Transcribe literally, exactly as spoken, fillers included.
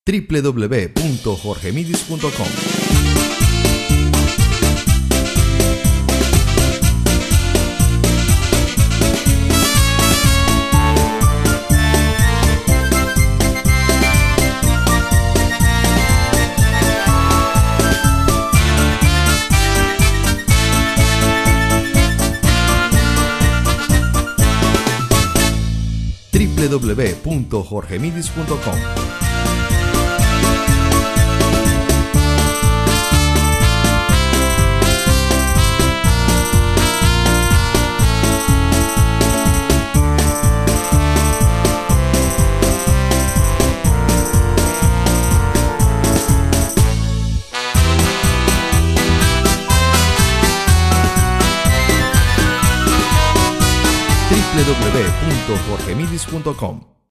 w w w punto jorge midis punto com. w w w punto jorge midis punto com. w w w punto jorge midis punto com.